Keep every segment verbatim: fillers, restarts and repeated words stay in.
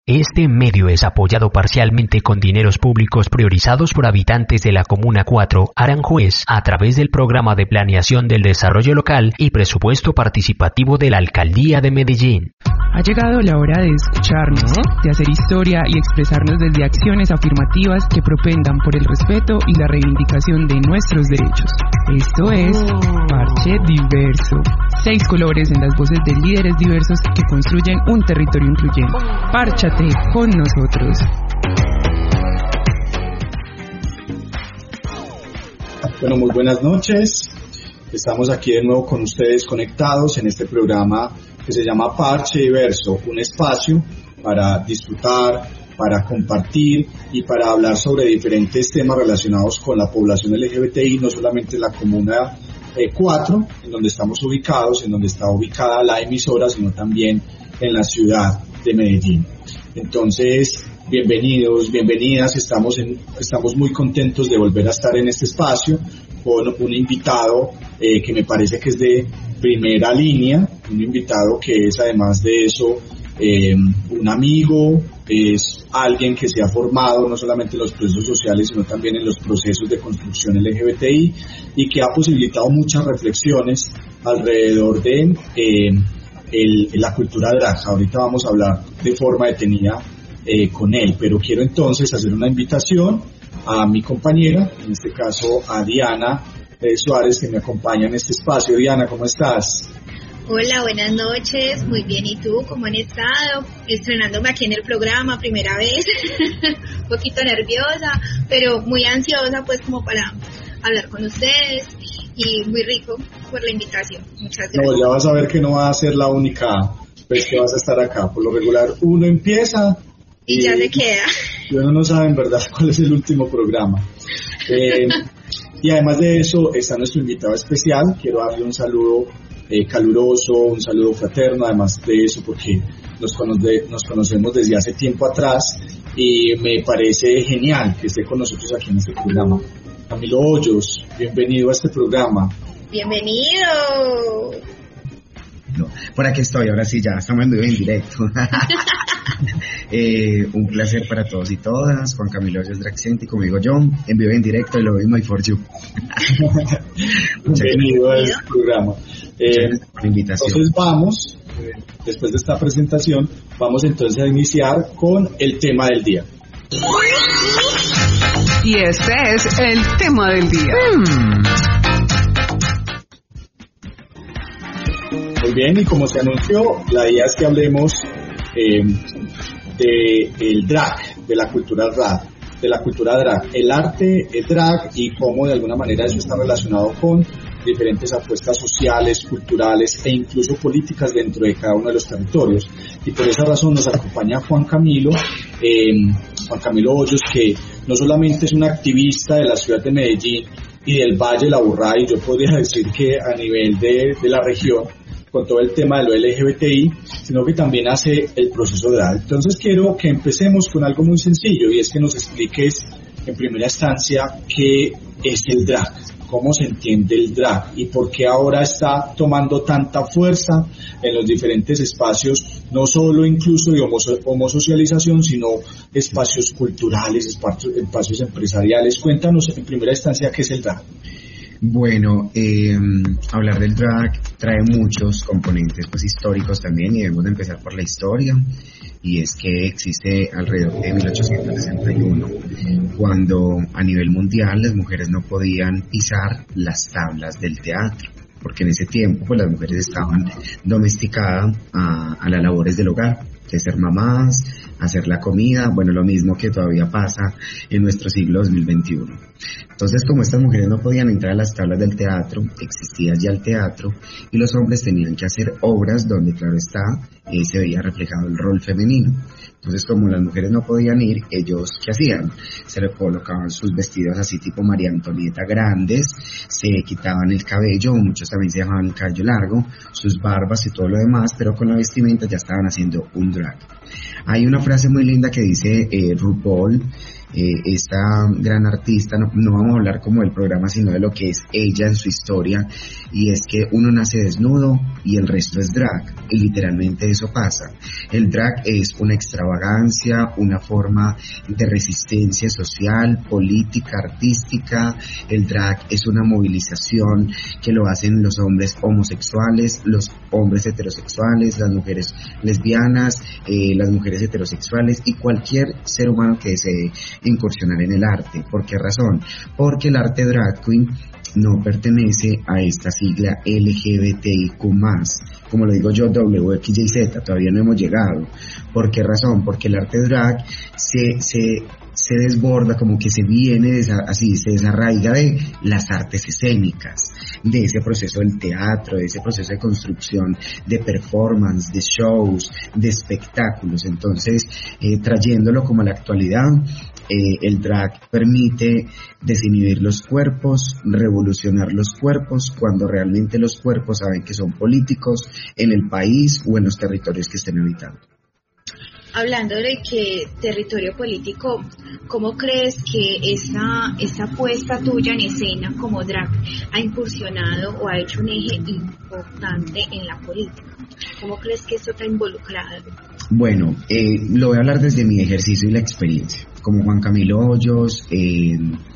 Este medio es apoyado parcialmente con dineros públicos priorizados por habitantes de la Comuna cuatro, Aranjuez, a través del Programa de Planeación del Desarrollo Local y Presupuesto Participativo de la Alcaldía de Medellín. Ha llegado la hora de escucharnos, de hacer historia y expresarnos desde acciones afirmativas que propendan por el respeto y la reivindicación de nuestros derechos. Esto es Parche Diverso. Seis colores en las voces de líderes diversos que construyen un territorio incluyente. Párchate con nosotros. Bueno, muy buenas noches. Estamos aquí de nuevo con ustedes conectados en este programa que se llama Parche Diverso, un espacio para disfrutar, para compartir y para hablar sobre diferentes temas relacionados con la población L G B T I, no solamente en la Comuna cuatro, en donde estamos ubicados, en donde está ubicada la emisora, sino también en la ciudad de Medellín. Entonces, bienvenidos, bienvenidas, estamos, en, estamos muy contentos de volver a estar en este espacio con un invitado eh, que me parece que es de primera línea, un invitado que es además de eso eh, un amigo, es alguien que se ha formado no solamente en los procesos sociales sino también en los procesos de construcción L G B T I y que ha posibilitado muchas reflexiones alrededor de eh, el, la cultura drag. Ahorita vamos a hablar de forma detenida eh, con él, pero quiero entonces hacer una invitación a mi compañera, en este caso a Diana eh, Suárez, que me acompaña en este espacio. Diana, ¿cómo estás? Hola, buenas noches, muy bien, ¿y tú? ¿Cómo han estado? Estrenándome aquí en el programa, primera vez, un poquito nerviosa, pero muy ansiosa pues como para hablar con ustedes y muy rico por la invitación, muchas gracias. No, ya vas a ver que no va a ser la única vez que vas a estar acá, por lo regular uno empieza y, y ya se queda. Y uno no sabe en verdad cuál es el último programa. Eh, y además de eso está nuestro invitado especial, quiero darle un saludo Eh, caluroso, un saludo fraterno, además de eso porque nos, conoce, nos conocemos desde hace tiempo atrás y me parece genial que esté con nosotros aquí en este programa. Camilo Hoyos, bienvenido a este programa. Bienvenido. No, por aquí estoy, ahora sí ya estamos en vivo en directo. eh, un placer para todos y todas. Juan Camilo Hoyos Draxenti, como digo yo, en vivo en directo y lo mismo y for you. Bienvenido a este programa. Eh, invitación. Entonces vamos, eh, después de esta presentación, vamos entonces a iniciar con el tema del día. Y este es el tema del día. Hmm. Muy bien, y como se anunció, la idea es que hablemos eh, de el drag, de la cultura drag, de la cultura drag, el arte el drag y cómo de alguna manera eso está relacionado con diferentes apuestas sociales, culturales e incluso políticas dentro de cada uno de los territorios. Y por esa razón nos acompaña Juan Camilo, eh, Juan Camilo Hoyos, que no solamente es un activista de la ciudad de Medellín y del Valle de la Aburrá, y yo podría decir que a nivel de, de la región, con todo el tema de lo L G B T I, sino que también hace el proceso de drag. Entonces quiero que empecemos con algo muy sencillo, y es que nos expliques en primera instancia qué es el drag, cómo se entiende el drag y por qué ahora está tomando tanta fuerza en los diferentes espacios, no solo incluso de homosocialización, sino espacios culturales, espacios, espacios empresariales. Cuéntanos en primera instancia qué es el drag. Bueno, eh, hablar del drag trae muchos componentes pues históricos también, y debemos de empezar por la historia, y es que existe alrededor de mil ochocientos sesenta y uno, cuando a nivel mundial las mujeres no podían pisar las tablas del teatro, porque en ese tiempo pues las mujeres estaban domesticadas a, a las labores del hogar, de ser mamás, hacer la comida, bueno, lo mismo que todavía pasa en nuestro siglo dos mil veintiuno. Entonces, como estas mujeres no podían entrar a las tablas del teatro, existía ya el teatro, y los hombres tenían que hacer obras donde, claro está, eh, se veía reflejado el rol femenino. Entonces, como las mujeres no podían ir, ellos, ¿qué hacían? Se le colocaban sus vestidos así tipo María Antonieta grandes, se quitaban el cabello, muchos también se dejaban el cabello largo, sus barbas y todo lo demás, pero con la vestimenta ya estaban haciendo un drag. Hay una frase muy linda que dice eh, RuPaul, eh, esta gran artista, no, no vamos a hablar como del programa, sino de lo que es ella en su historia, y es que uno nace desnudo y el resto es drag, y literalmente eso pasa. El drag es una extravagancia, una forma de resistencia social, política, artística. El drag es una movilización que lo hacen los hombres homosexuales, los hombres heterosexuales, las mujeres lesbianas, eh, las mujeres heterosexuales y cualquier ser humano que desee incursionar en el arte. ¿Por qué razón? Porque el arte drag queen no pertenece a esta sigla L G B T I Q más, como lo digo yo, W X Y Z, todavía no hemos llegado. ¿Por qué razón? Porque el arte drag se, se, se desborda, como que se viene, de esa, así, se desarraiga de las artes escénicas, de ese proceso del teatro, de ese proceso de construcción, de performance, de shows, de espectáculos. Entonces, eh, trayéndolo como a la actualidad, Eh, el drag permite desinhibir los cuerpos, revolucionar los cuerpos, cuando realmente los cuerpos saben que son políticos en el país o en los territorios que estén habitando. Hablando de que territorio político, ¿cómo crees que esa, esa puesta tuya en escena como drag ha incursionado o ha hecho un eje importante en la política? ¿Cómo crees que esto está involucrado? Bueno, eh, lo voy a hablar desde mi ejercicio y la experiencia. Como Juan Camilo Hoyos, eh,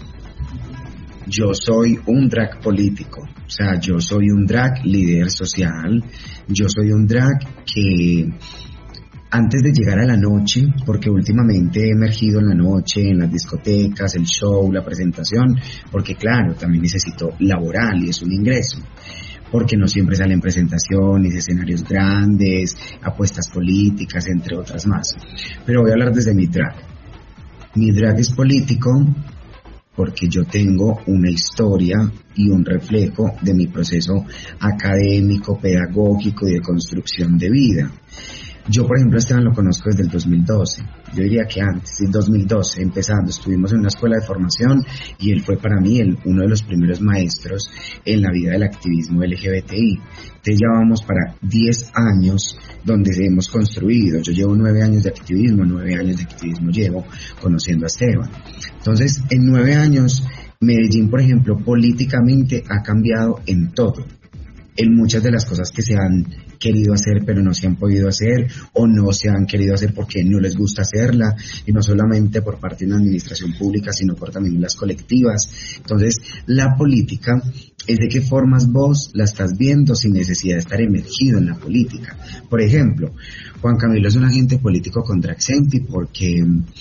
yo soy un drag político, o sea, yo soy un drag líder social, yo soy un drag que antes de llegar a la noche, porque últimamente he emergido en la noche, en las discotecas, el show, la presentación, porque claro, también necesito laboral y es un ingreso, porque no siempre salen presentaciones, escenarios grandes, apuestas políticas, entre otras más. Pero voy a hablar desde mi drag. Mi drag es político porque yo tengo una historia y un reflejo de mi proceso académico, pedagógico y de construcción de vida. Yo, por ejemplo, a Esteban lo conozco desde el dos mil doce, yo diría que antes, en dos mil doce, empezando, estuvimos en una escuela de formación y él fue para mí el, uno de los primeros maestros en la vida del activismo L G B T I. Entonces ya vamos para diez años donde hemos construido, yo llevo nueve años de activismo, nueve años de activismo llevo conociendo a Esteban. Entonces, en nueve años, Medellín, por ejemplo, políticamente ha cambiado en todo, en muchas de las cosas que se han querido hacer pero no se han podido hacer o no se han querido hacer porque no les gusta hacerla, y no solamente por parte de una administración pública sino por también las colectivas. Entonces la política es de qué formas vos la estás viendo sin necesidad de estar emergido en la política. Por ejemplo, Juan Camilo es un agente político con Dragsenti porque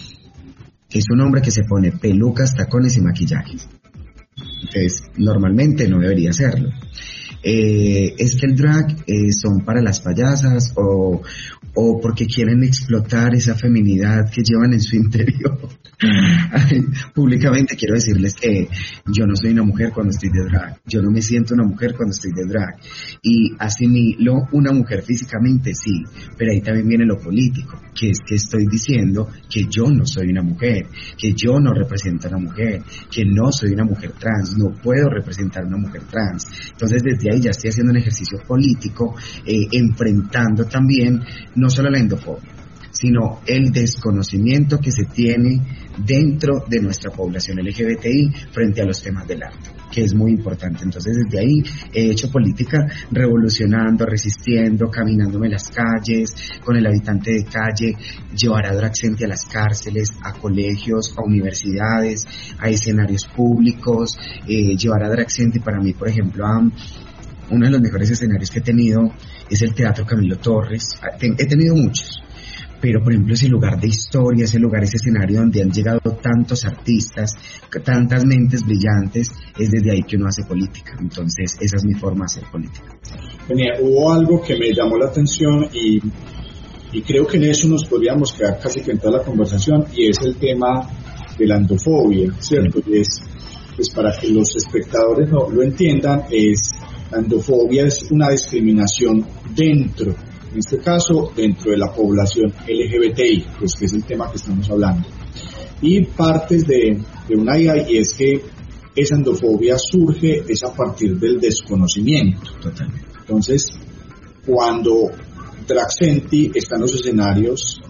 es un hombre que se pone pelucas, tacones y maquillaje. Entonces normalmente no debería hacerlo. Eh, es que el drag eh, son para las payasas o, o porque quieren explotar esa feminidad que llevan en su interior. Públicamente quiero decirles que yo no soy una mujer cuando estoy de drag, yo no me siento una mujer cuando estoy de drag, y asimilo una mujer físicamente, sí, pero ahí también viene lo político, que es que estoy diciendo que yo no soy una mujer, que yo no represento a una mujer, que no soy una mujer trans, no puedo representar a una mujer trans. Entonces desde ahí ya estoy haciendo un ejercicio político, eh, enfrentando también no solo la endofobia, sino el desconocimiento que se tiene dentro de nuestra población L G B T I frente a los temas del arte, que es muy importante. Entonces desde ahí he hecho política revolucionando, resistiendo, caminándome las calles, con el habitante de calle, llevar a Dragsenti a las cárceles, a colegios, a universidades, a escenarios públicos, eh, llevar a Dragsenti para mí, por ejemplo, a uno de los mejores escenarios que he tenido es el Teatro Camilo Torres. He tenido muchos, pero por ejemplo ese lugar de historia, ese lugar, ese escenario donde han llegado tantos artistas, tantas mentes brillantes, es desde ahí que uno hace política. Entonces esa es mi forma de hacer política. Venía, hubo algo que me llamó la atención y, y creo que en eso nos podríamos quedar casi que en toda la conversación, y es el tema de la endofobia, ¿cierto? Sí. Y es, pues para que los espectadores no lo entiendan, es la endofobia es una discriminación dentro, en este caso, dentro de la población L G B T I, pues que es el tema que estamos hablando. Y partes de, de una idea, y es que esa endofobia surge es a partir del desconocimiento. Totalmente. Entonces, cuando Dragsenti está en los escenarios,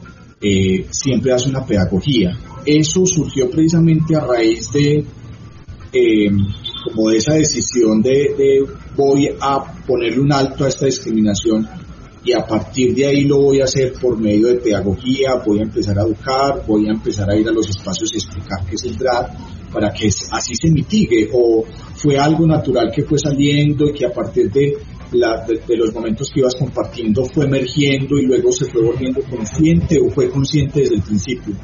eh, siempre hace una pedagogía. Eso surgió precisamente a raíz de eh, como de esa decisión de, de voy a ponerle un alto a esta discriminación y a partir de ahí lo voy a hacer por medio de pedagogía, voy a empezar a educar, voy a empezar a ir a los espacios y explicar qué es el drag para que así se mitigue, o fue algo natural que fue saliendo y que a partir de, la, de, de los momentos que ibas compartiendo fue emergiendo y luego se fue volviendo consciente o fue consciente desde el principio.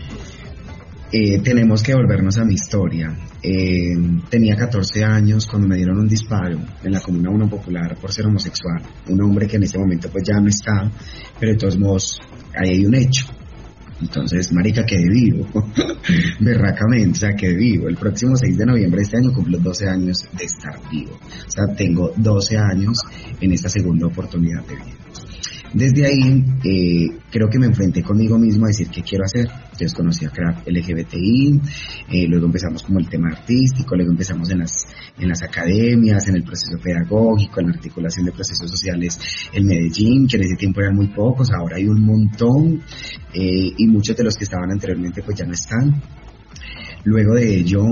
Eh, tenemos que volvernos a mi historia. Eh, tenía catorce años cuando me dieron un disparo en la Comuna uno Popular por ser homosexual. Un hombre que en ese momento pues ya no está, pero de todos modos ahí hay un hecho. Entonces, marica, quedé vivo. Berracamente, o sea, quedé vivo. El próximo seis de noviembre de este año cumplo doce años de estar vivo. O sea, tengo doce años en esta segunda oportunidad de vida. Desde ahí, eh, creo que me enfrenté conmigo mismo a decir qué quiero hacer. Entonces conocí a Craft L G B T I, eh, luego empezamos como el tema artístico, luego empezamos en las en las academias, en el proceso pedagógico, en la articulación de procesos sociales en Medellín, que en ese tiempo eran muy pocos, ahora hay un montón, eh, y muchos de los que estaban anteriormente pues ya no están. Luego de ello,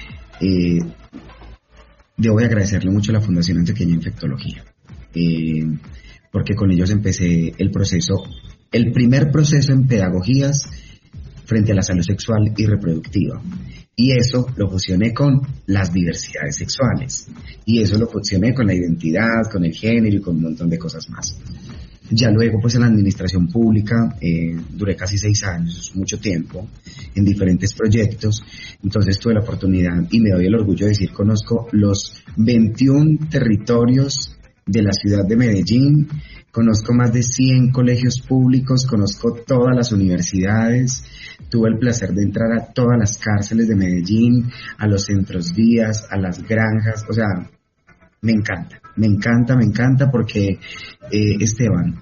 eh, debo de agradecerle mucho a la Fundación Antioqueña Infectología. Eh, porque con ellos empecé el proceso, el primer proceso en pedagogías frente a la salud sexual y reproductiva. Y eso lo fusioné con las diversidades sexuales. Y eso lo fusioné con la identidad, con el género y con un montón de cosas más. Ya luego, pues en la administración pública, eh, duré casi seis años, es mucho tiempo, en diferentes proyectos. Entonces tuve la oportunidad, y me doy el orgullo de decir, conozco los veintiún territorios de la ciudad de Medellín, conozco más de cien colegios públicos, conozco todas las universidades, tuve el placer de entrar a todas las cárceles de Medellín, a los centros días, a las granjas, o sea, me encanta, me encanta, me encanta porque, eh, Esteban,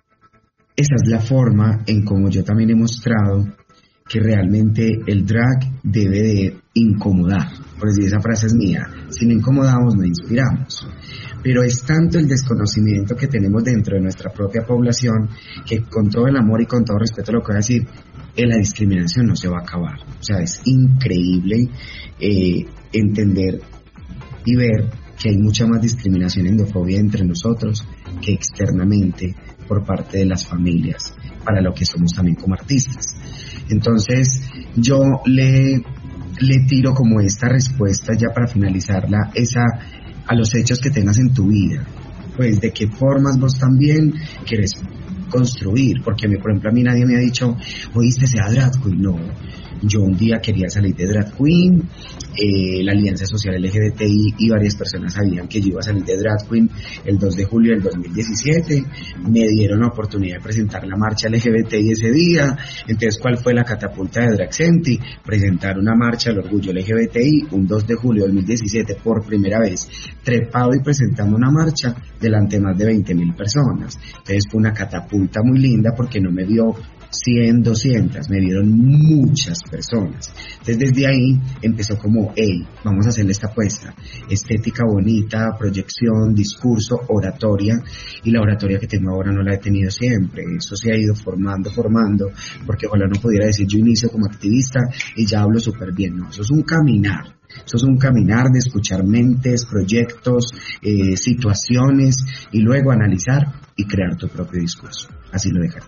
esa es la forma en cómo yo también he mostrado que realmente el drag debe de incomodar, por decir, esa frase es mía, si no incomodamos no inspiramos. Pero es tanto el desconocimiento que tenemos dentro de nuestra propia población que con todo el amor y con todo respeto lo que voy a decir, eh, la discriminación no se va a acabar. O sea, es increíble eh, entender y ver que hay mucha más discriminación y endofobia entre nosotros que externamente por parte de las familias, para lo que somos también como artistas. Entonces, yo le, le tiro como esta respuesta ya para finalizarla, esa a los hechos que tengas en tu vida, pues de qué formas vos también quieres construir, porque por ejemplo a mí nadie me ha dicho, oíste, sea drag queen, no, yo un día quería salir de drag queen, eh, la Alianza Social L G B T I y varias personas sabían que yo iba a salir de drag queen el dos de julio del dos mil diecisiete, me dieron la oportunidad de presentar la marcha L G B T I ese día. Entonces, ¿cuál fue la catapulta de Dragsenti? Presentar una marcha al orgullo L G B T I un dos de julio del dos mil diecisiete por primera vez, trepado y presentando una marcha delante de más de veinte mil personas. Entonces fue una catapulta muy linda porque no me vio cien, doscientas, me vieron muchas personas. Entonces desde ahí empezó como, hey, vamos a hacerle esta apuesta, estética bonita, proyección, discurso, oratoria, y la oratoria que tengo ahora no la he tenido siempre, eso se ha ido formando, formando, porque ojalá no pudiera decir yo inicio como activista y ya hablo súper bien, no, eso es un caminar. Eso es un caminar de escuchar mentes, proyectos, eh, situaciones y luego analizar y crear tu propio discurso. Así lo dejaré.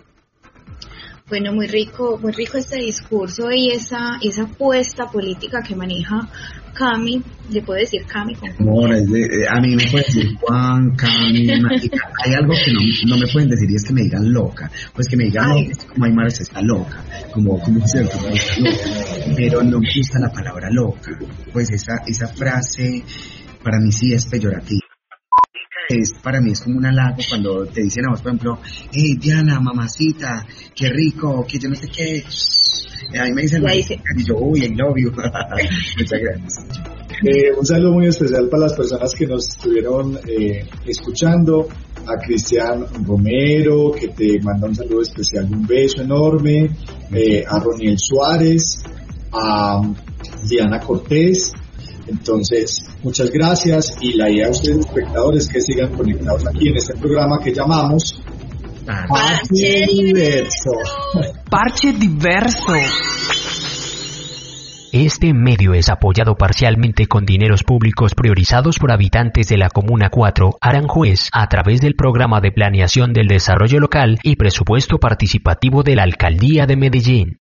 Bueno, muy rico, muy rico este discurso y esa esa apuesta política que maneja Cami. ¿Le puedo decir Cami? Bueno, a mí me pueden decir Juan, Cami, Marica. Hay algo que no, no me pueden decir y es que me digan loca. Pues que me digan Ay. loca, como Aymara se está loca, como, como cierto, como está loca. Pero no me gusta la palabra loca. Pues esa, esa frase para mí sí es peyorativa. Es, para mí es como un halago cuando te dicen a vos, por ejemplo, hey Diana, mamacita, qué rico, que yo no sé qué. A mí me dicen, y yo, uy, I love you. Muchas gracias. Eh, un saludo muy especial para las personas que nos estuvieron eh, escuchando, a Cristian Romero, que te manda un saludo especial, un beso enorme, eh, a Roniel Suárez, a Diana Cortés. Entonces, muchas gracias y la idea de ustedes espectadores que sigan conectados aquí en este programa que llamamos Parche diverso. Parche diverso. Este medio es apoyado parcialmente con dineros públicos priorizados por habitantes de la Comuna cuatro, Aranjuez, a través del Programa de Planeación del Desarrollo Local y Presupuesto Participativo de la Alcaldía de Medellín.